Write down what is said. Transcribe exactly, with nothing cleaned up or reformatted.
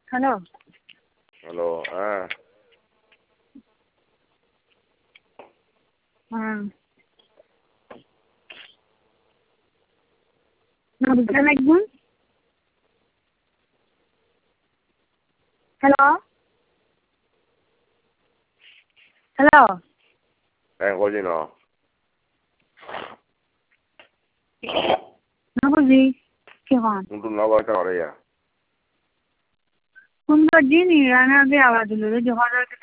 Hello hello, হ্যাঁ। হ্যাঁ নবীন একজন hello hello Eh, così no. না বুঝি কে হন Un turno a ora ya. কোন জিনি রানার আগে আওয়াজ দিল যে হঠাৎ